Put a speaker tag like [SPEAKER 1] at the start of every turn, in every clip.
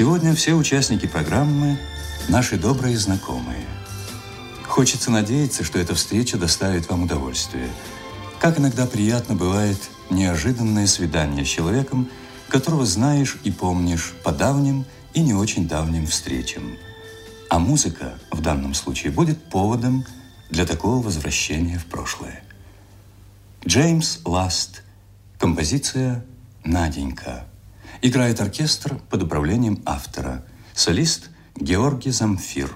[SPEAKER 1] Сегодня все участники программы – наши добрые знакомые. Хочется надеяться, что эта встреча доставит вам удовольствие. Как иногда приятно бывает неожиданное свидание с человеком, которого знаешь и помнишь по давним и не очень давним встречам. А музыка в данном случае будет поводом для такого возвращения в прошлое. Джеймс Ласт. Композиция «Наденька». Играет оркестр под управлением автора. Солист Георгий Замфир.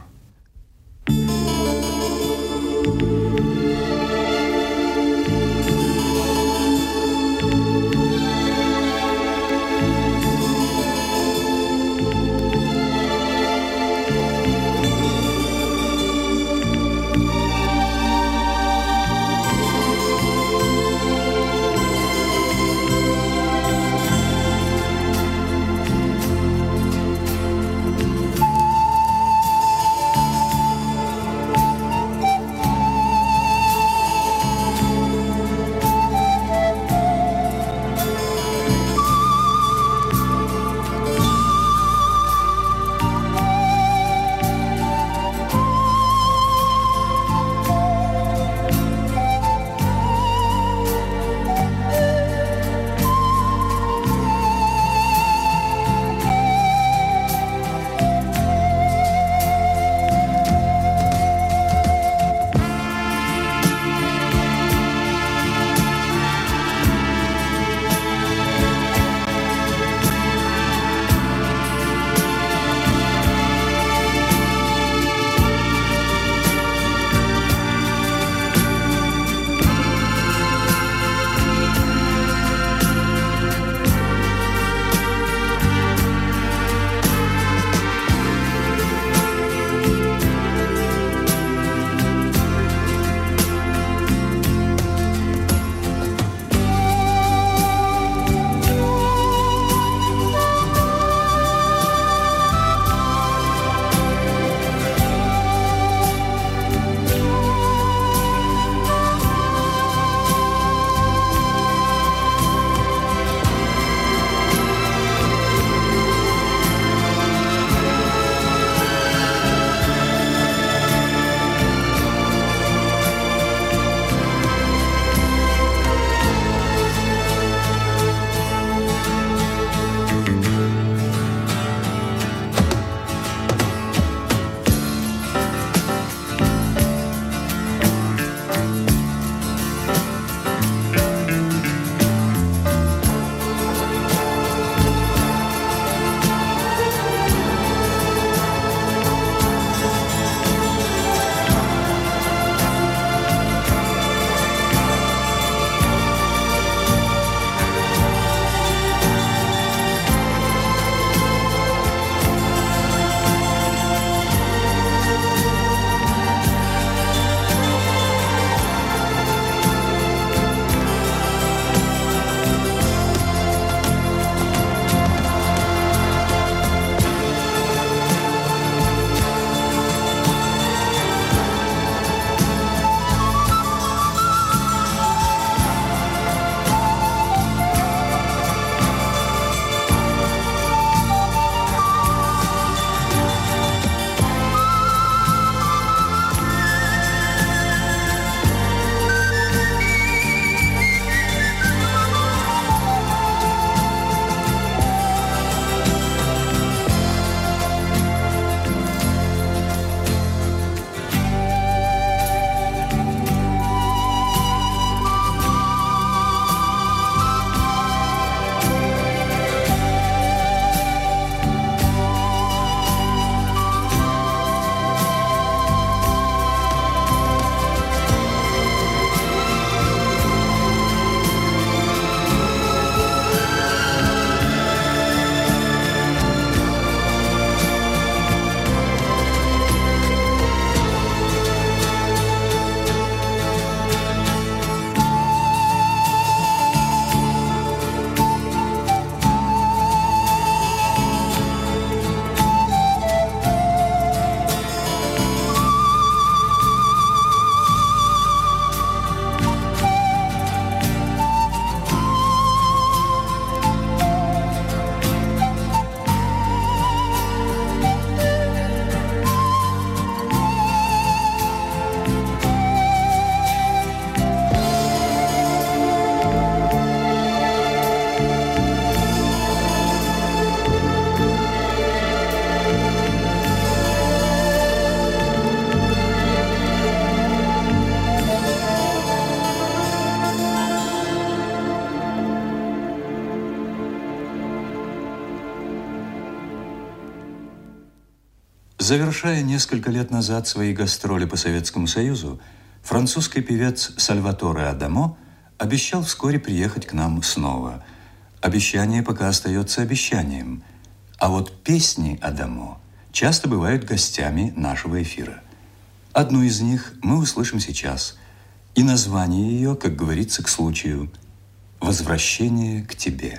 [SPEAKER 1] Завершая несколько лет назад свои гастроли по Советскому Союзу, французский певец Сальваторе Адамо обещал вскоре приехать к нам снова. Обещание пока остается обещанием, а вот песни Адамо часто бывают гостями нашего эфира. Одну из них мы услышим сейчас, и название ее, как говорится, к случаю «Возвращение к тебе».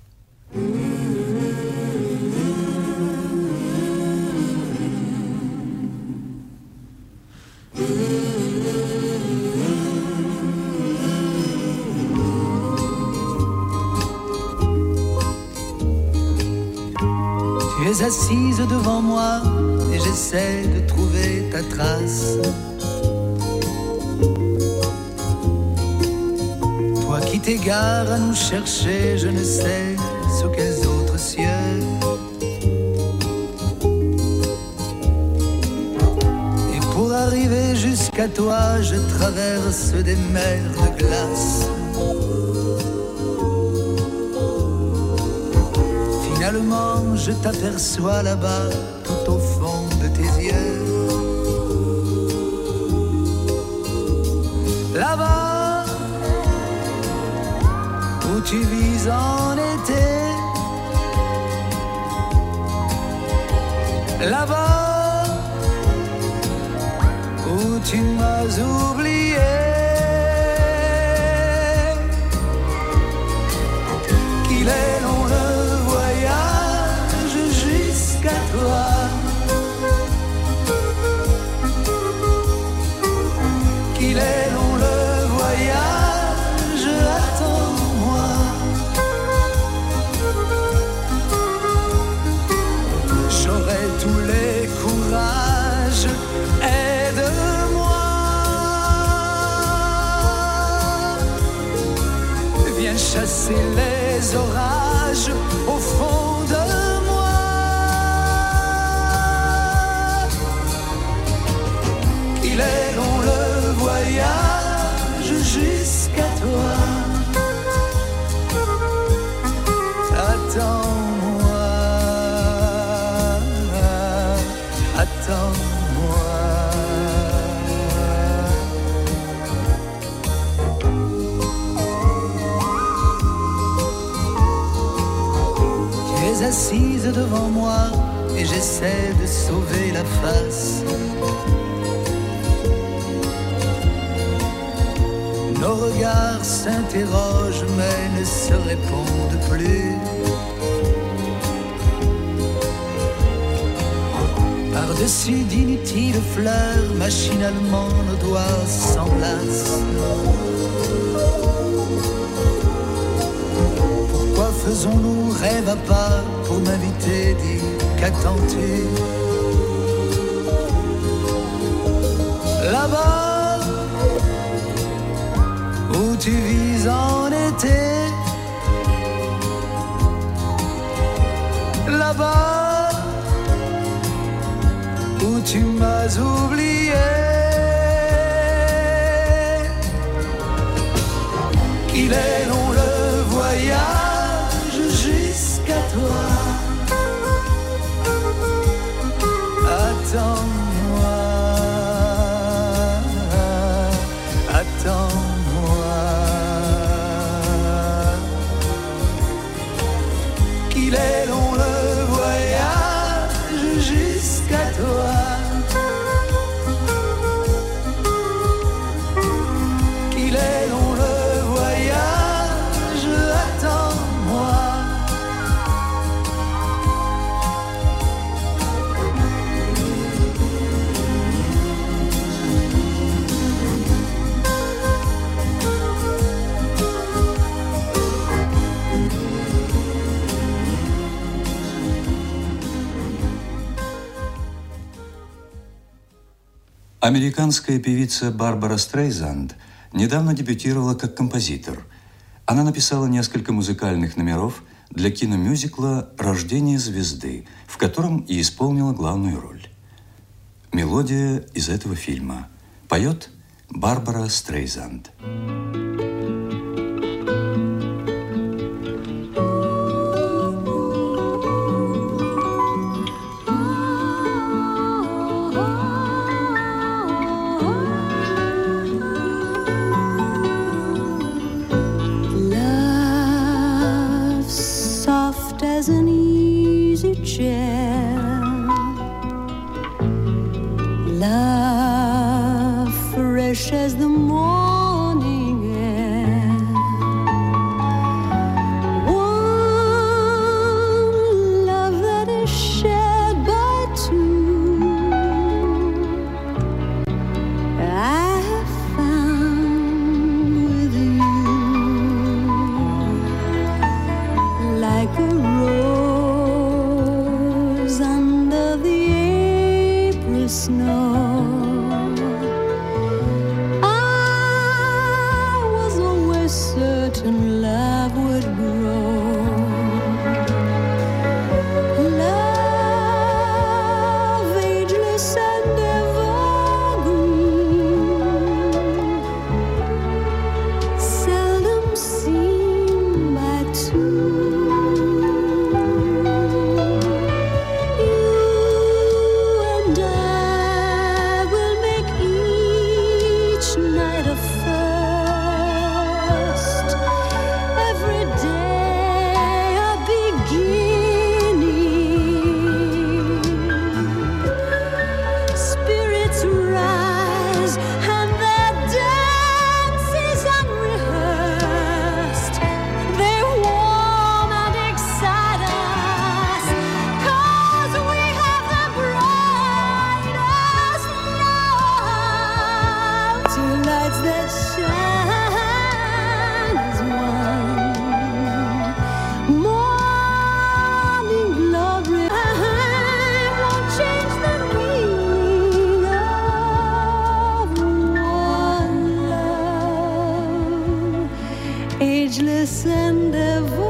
[SPEAKER 2] Tu es assise devant moi et j'essaie de trouver ta trace. Toi qui t'égares à nous chercher, je ne sais sous quels autres cieux. Et pour arriver jusqu'à toi, je traverse des mers de glace. Finalement, je t'aperçois là-bas, tout au fond de tes yeux. Là-bas, où tu vis en été. Là-bas, où tu m'as oublié. Qu'il est long le voyage jusqu'à toi. Qu'il est long le voyage, attends-moi. J'aurai tous les courages, aide-moi. Viens chasser les orages au fond de moi. Il est long le voyage jusqu'à toi. Attends-moi, attends-moi. Tu es assise devant moi et j'essaie de sauver la face. Nos regards s'interrogent mais ne se répondent plus. Par-dessus d'inutiles fleurs, machinalement nos doigts s'enlacent. Pourquoi faisons-nous rêve à pas pour m'inviter, dis qu'attends-tu? Là-bas, où tu vis en été. Là-bas, où tu m'as oublié. Qu'il est long le voyage jusqu'à toi. Attends-moi, attends-moi. Qu'il est long le voyage jusqu'à toi. Qu'il est long le voyage, attends-moi.
[SPEAKER 1] Американская певица Барбара Стрейзанд недавно дебютировала как композитор. Она написала несколько музыкальных номеров для киномюзикла «Рождение звезды», в котором и исполнила главную роль. Мелодия из этого фильма. Поет Барбара Стрейзанд.
[SPEAKER 2] fresh as the morning air. One love that is shared by two, I have found with you. Like a rose under the April snow, certain love would grow. Love ageless and evergreen, seldom seen by two. You and I will make each night a ageless and ever.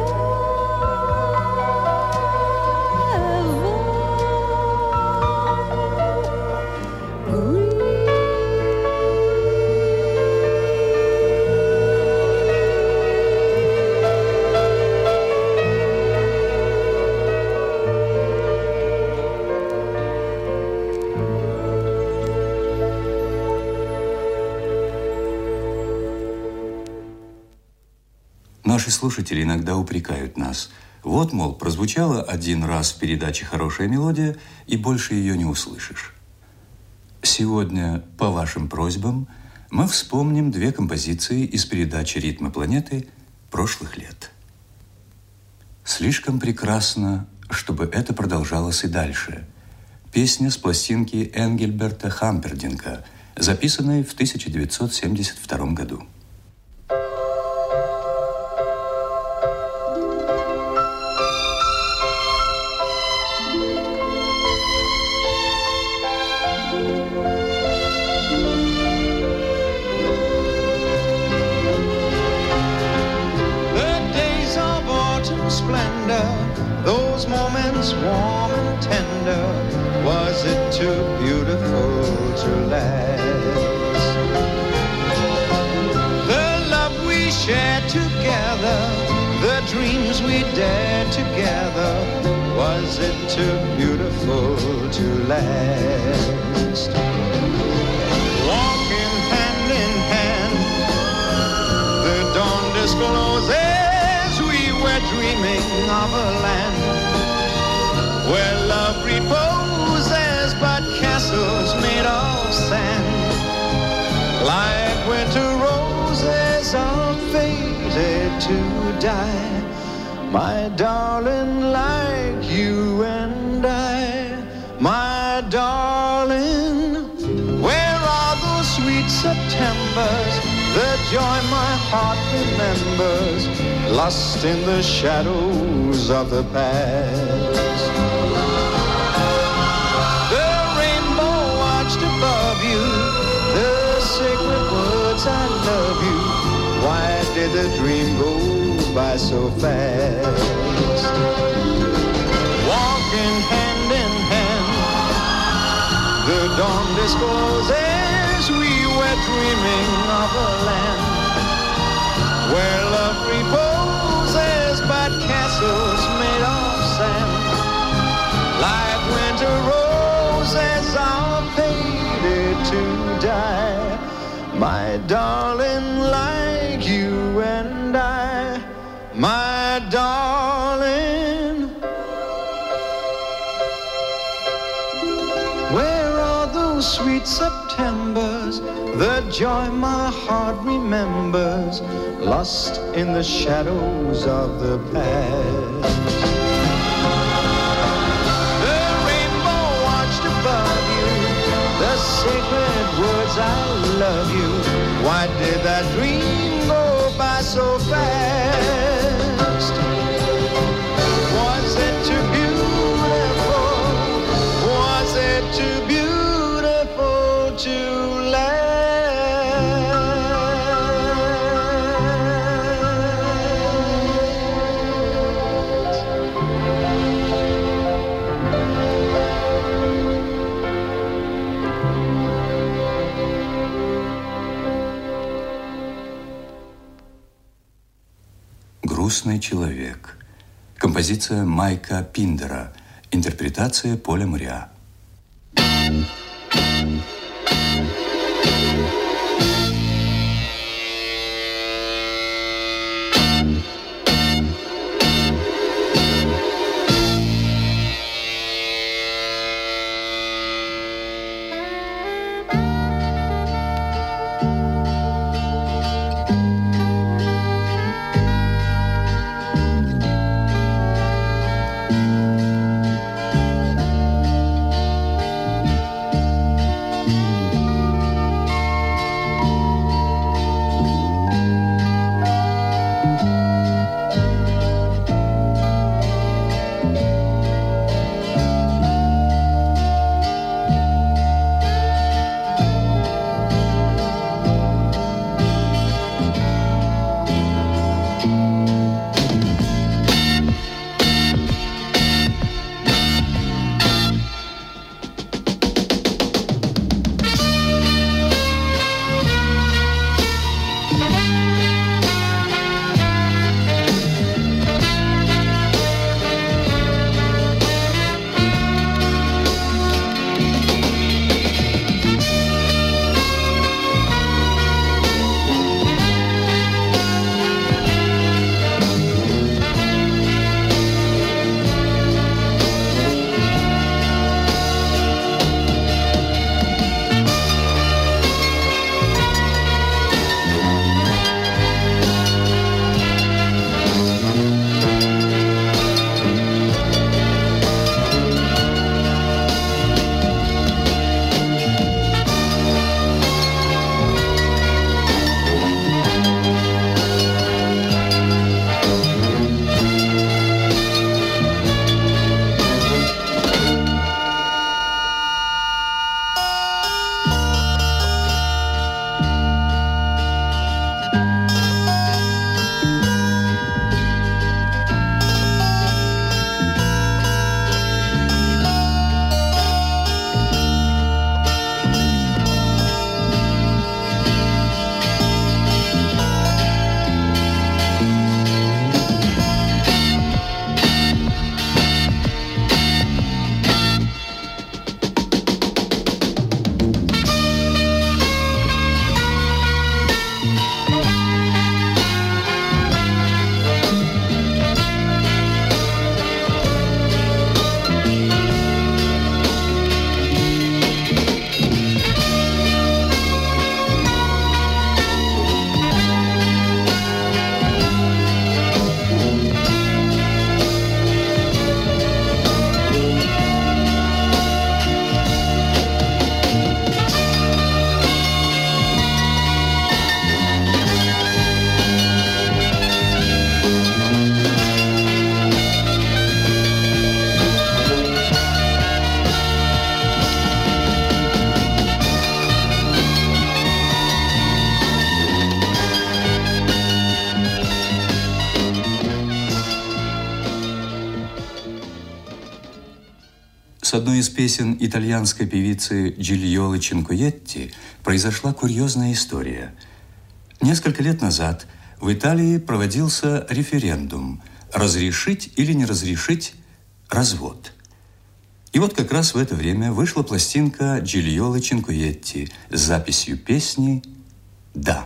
[SPEAKER 1] Наши слушатели иногда упрекают нас. Вот, мол, прозвучала один раз в передаче хорошая мелодия, и больше ее не услышишь. Сегодня, по вашим просьбам, мы вспомним две композиции из передачи «Ритмы планеты» прошлых лет. Слишком прекрасно, чтобы это продолжалось и дальше. Песня с пластинки Энгельберта Хампердинка, записанной в 1972 году.
[SPEAKER 3] Those moments warm and tender, was it too beautiful to last? The love we shared together, the dreams we dared together, was it too beautiful to last? Walking hand in hand, the dawn discloses we're dreaming of a land where love reposes, but castles made of sand, like winter roses are fated to die. My darling, like you and I, my darling, where are those sweet Septembers, the joy my heart remembers, lost in the shadows of the past? The rainbow watched above you, the sacred words, I love you. Why did the dream go by so fast? Walking hand in hand, the dawn discloses we were dreaming of a land where love reposes, but castles made of sand, like winter roses are fated to die. My darling, like you and I, my darling, where are those sweet September? embers, the joy my heart remembers, lost in the shadows of the past. The rainbow watched above you, the sacred words, I love you. Why did that dream go by so fast? Was it too beautiful? Was it too beautiful to last?
[SPEAKER 1] «Грустный человек». Композиция Майка Пиндера. Интерпретация Поля Мря. С одной из песен итальянской певицы Джильолы Чинкуетти произошла курьезная история. Несколько лет назад в Италии проводился референдум разрешить или не разрешить развод. И вот как раз в это время вышла пластинка Джильолы Чинкуетти с записью песни «Да».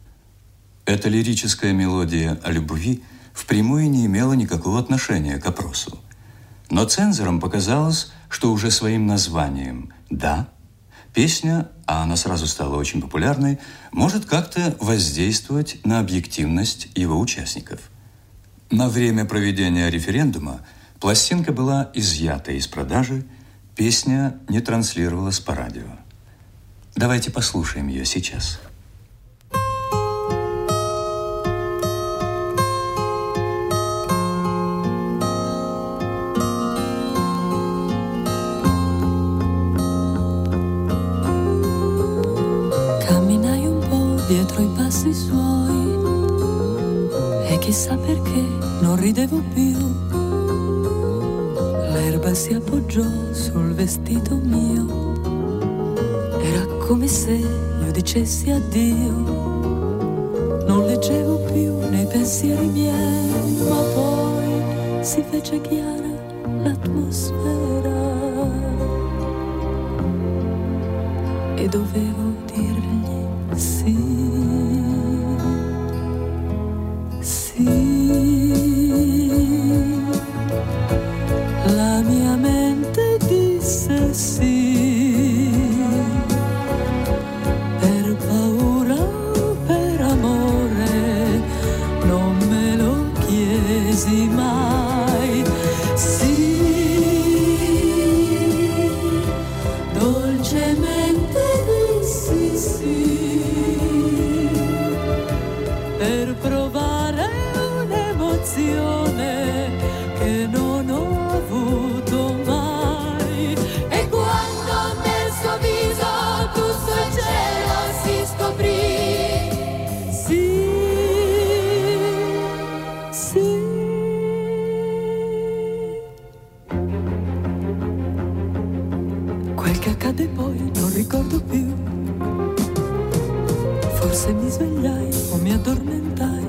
[SPEAKER 1] Эта лирическая мелодия о любви впрямую не имела никакого отношения к опросу. Но цензорам показалось, что уже своим названием «Да» песня а она сразу стала очень популярной, может как-то воздействовать на объективность его участников. На время проведения референдума пластинка была изъята из продажи, песня не транслировалась по радио. Давайте послушаем ее сейчас.
[SPEAKER 4] Camminai un po' dietro i passi suoi e chissà perché non ridevo più. L'erba si appoggiò sul vestito mio, era come se io dicessi addio. Non leggevo più nei pensieri miei, ma poi si fece chiara l'atmosfera e dovevo dirgli sì, sì. La mia mente disse sì, per paura o per amore, non me lo chiesi mai. Sì, dolcemente dissi sì, per provare un'emozione che non ho avuto mai. E quando nel suo viso tutto il cielo si scoprì, sì, sì. Quel che accadde poi non ricordo più. Forse mi svegliai o mi addormentai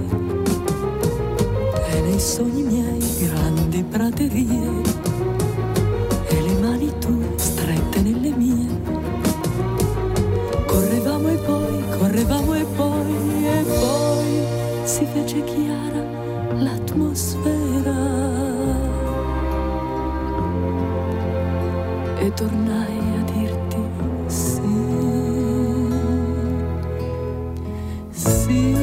[SPEAKER 4] e nei sogni miei grandi praterie e le mani tue strette nelle mie. Correvamo e poi si fece chiara l'atmosfera e tornai a dirti sì, sì.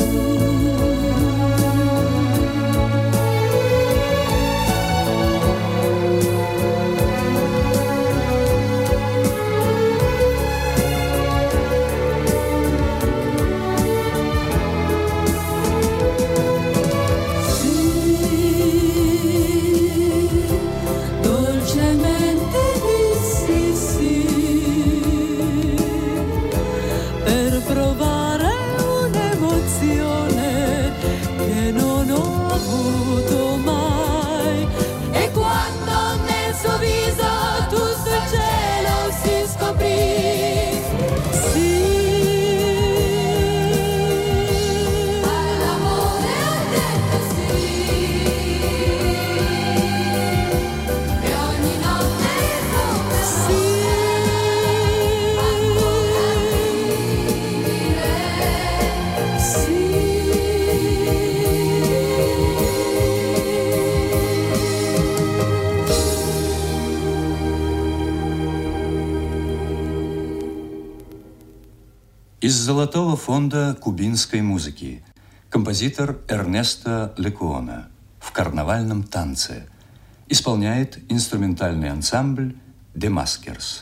[SPEAKER 1] Из золотого фонда кубинской музыки композитор Эрнесто Лекуона в «Карнавальном танце» исполняет инструментальный ансамбль «The Maskers».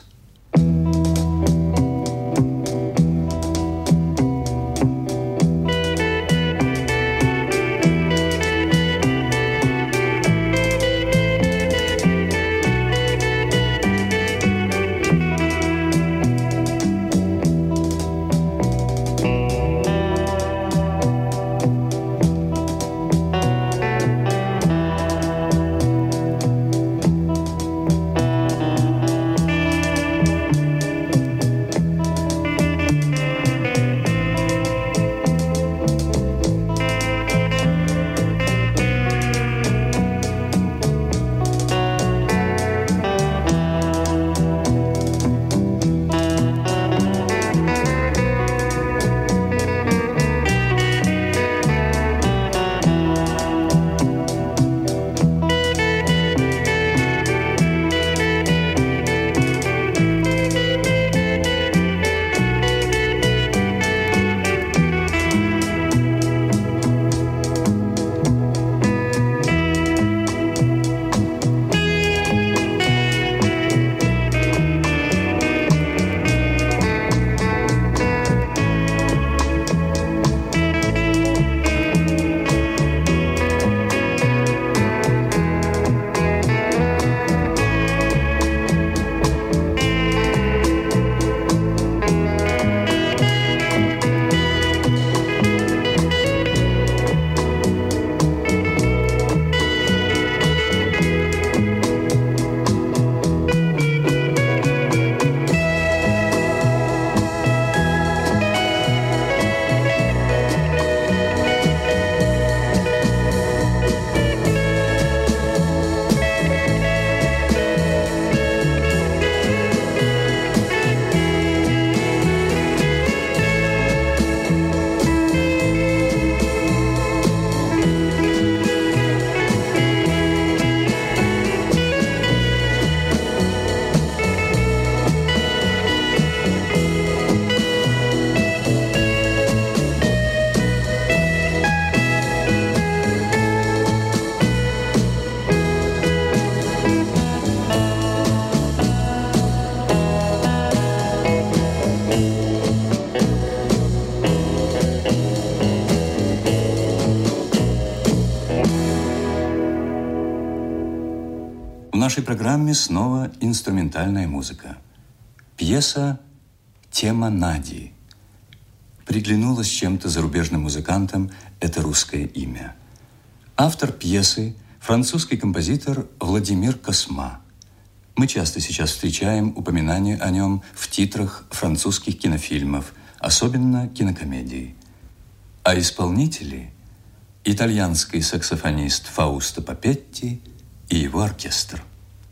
[SPEAKER 1] нашей программе снова инструментальная музыка. Пьеса «Тема Нади». Приглянулось чем-то зарубежным музыкантам это русское имя. Автор пьесы – французский композитор Владимир Косма. Мы часто сейчас встречаем упоминания о нем в титрах французских кинофильмов, особенно кинокомедий. А исполнители – итальянский саксофонист Фаусто Папетти и его оркестр.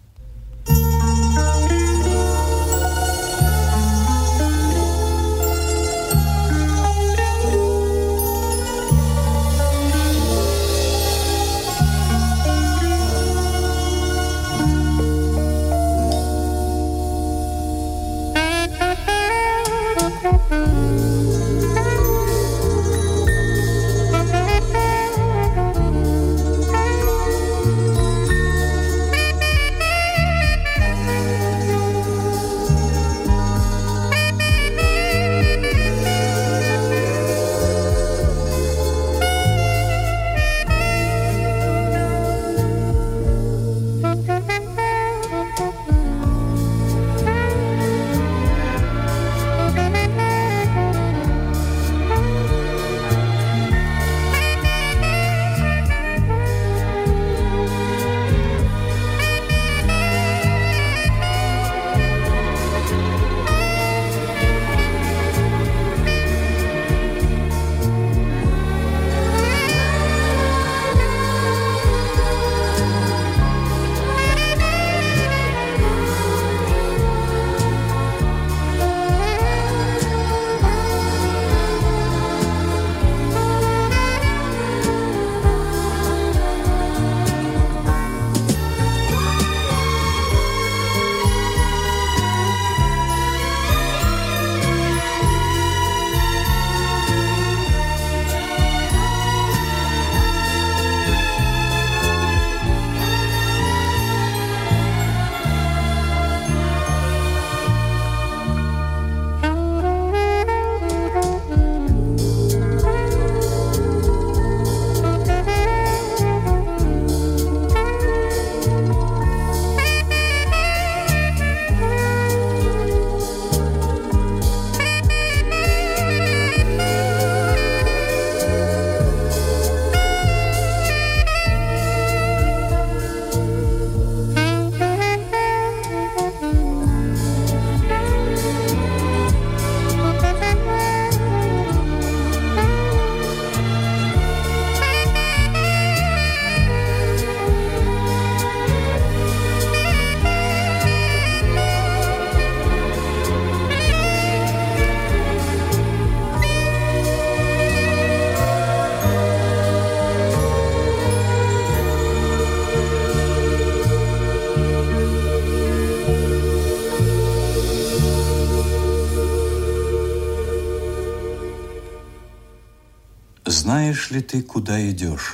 [SPEAKER 1] «Знаешь ли ты, куда идешь?»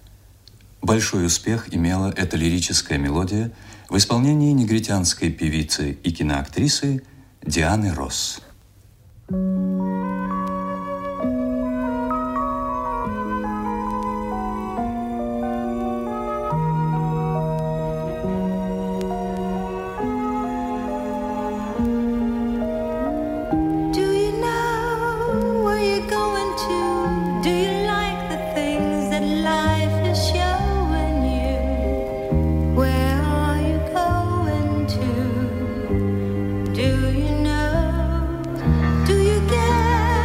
[SPEAKER 1] Большой успех имела эта лирическая мелодия в исполнении негритянской певицы и киноактрисы Дианы Росс.
[SPEAKER 5] Do you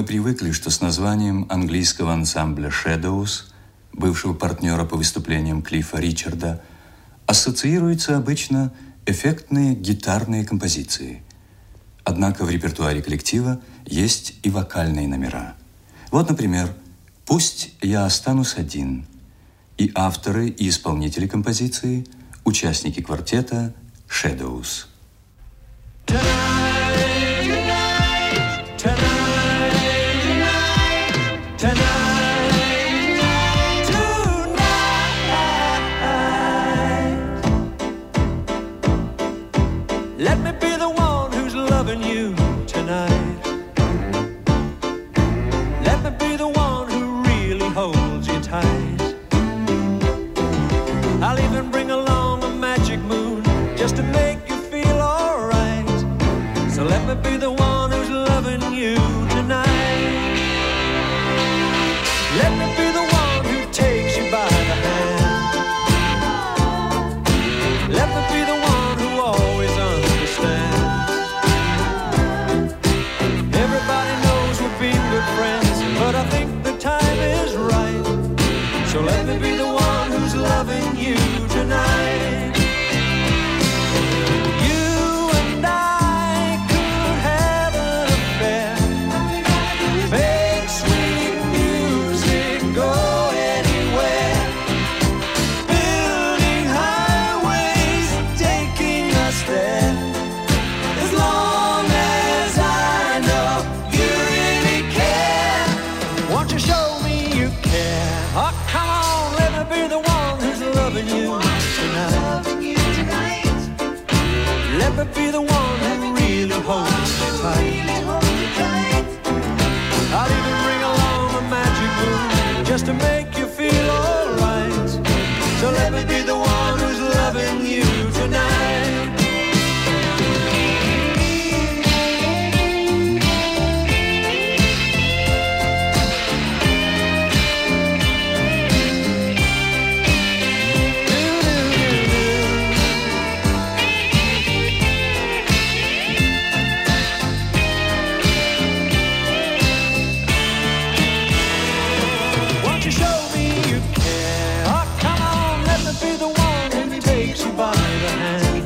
[SPEAKER 1] Мы привыкли, что с названием английского ансамбля Shadows, бывшего партнера по выступлениям Клиффа Ричарда, ассоциируются обычно эффектные гитарные композиции. Однако в репертуаре коллектива есть и вокальные номера. Вот, например, «Пусть я останусь один». И авторы, и исполнители композиции – участники квартета Shadows.
[SPEAKER 2] Let me be the one who's loving you tonight. Let me be the one who really holds you tight. I'll even bring along a magic moon just to make you feel alright. So let me be the one who's loving you tonight. Let me be the one who takes you by the hand. Let me be the one who always understands. Everybody knows we've been good friends, but I think the time is right. So let me be the one who's loving you tonight. You and I could have an affair. Make sweet music, go anywhere. Building highways, taking us there. As long as I know you really care. Won't you show me you care? Oh, come on, let me be the one who's loving you tonight. Let me be the one who really holds you tight. I'll even bring along a magic moon just to make you feel alright. So let me be the one who's loving you tonight. Won't you show me you care? Oh, come on, let me be the one who takes you by the hand.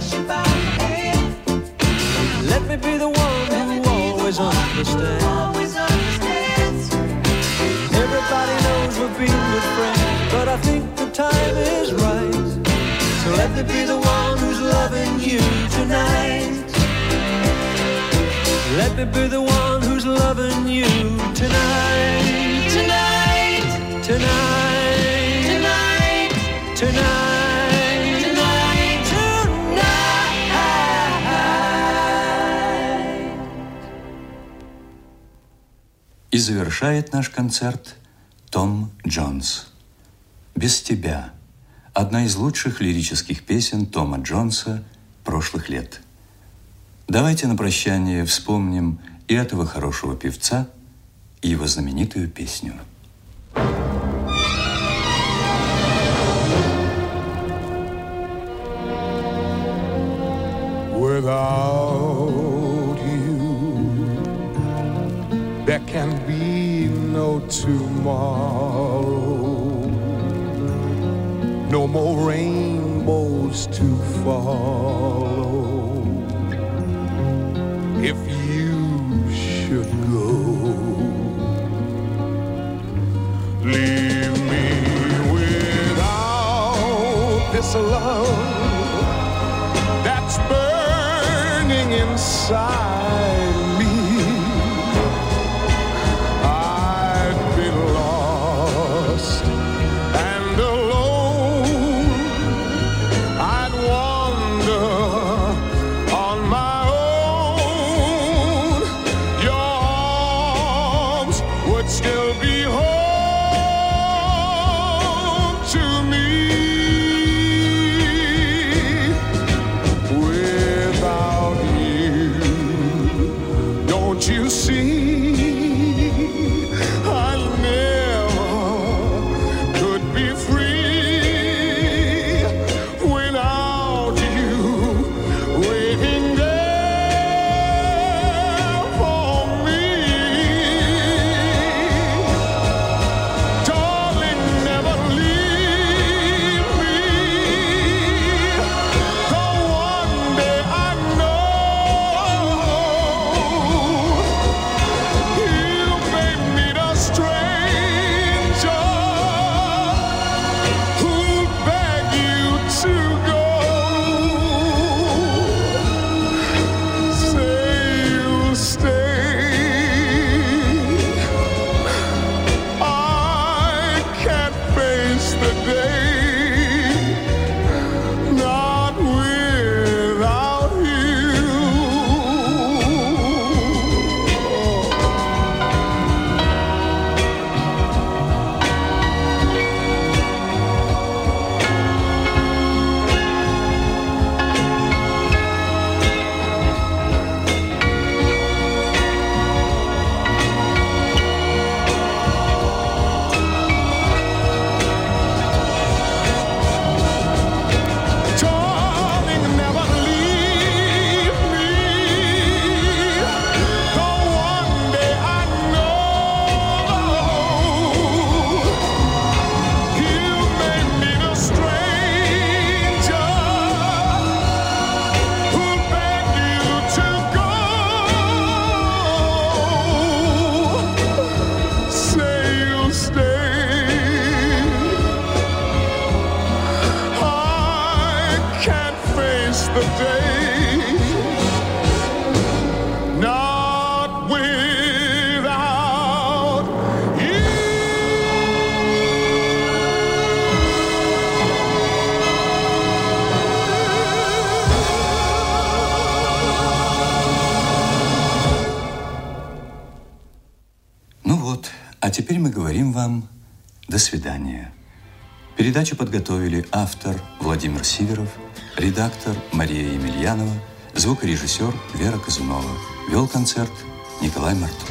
[SPEAKER 2] Let me be the one who always understands. Everybody knows we've been good friends, but I think the time is right. So let me be the one who's loving you tonight. Let me be the one who's loving you tonight. Tonight, tonight, tonight, tonight, tonight, tonight.
[SPEAKER 1] И завершает наш концерт Том Джонс. «Без тебя» – одна из лучших лирических песен Тома Джонса прошлых лет. Давайте на прощание вспомним и этого хорошего певца, и его знаменитую песню.
[SPEAKER 5] Without you, there can be no tomorrow, no more rainbows to follow. If you should go, leave me without this love that's burning inside me. I'd be lost and alone. I'd wander on my own. Your arms would still be home to me. Without you, don't you see? I never could be free without you waiting there for me.
[SPEAKER 1] А теперь мы говорим вам «до свидания». Передачу подготовили автор Владимир Сиверов, редактор Мария Емельянова, звукорежиссер Вера Казунова. Вел концерт Николай Мартын.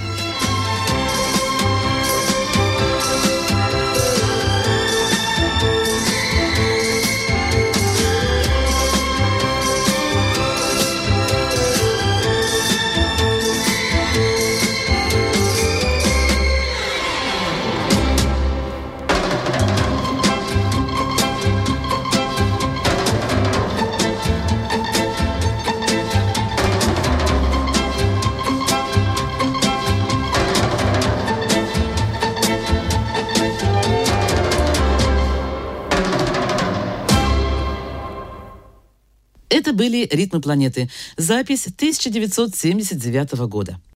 [SPEAKER 6] Это были «Ритмы планеты». Запись 1979 года.